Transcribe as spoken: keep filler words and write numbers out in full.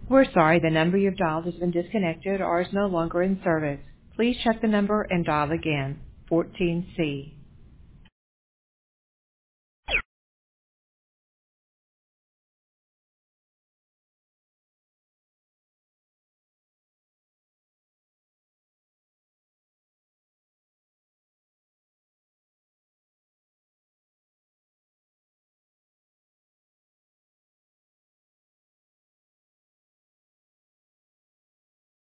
We're sorry the number you've dialed has been disconnected or is no longer in service. Please check the number and dial again. fourteen C.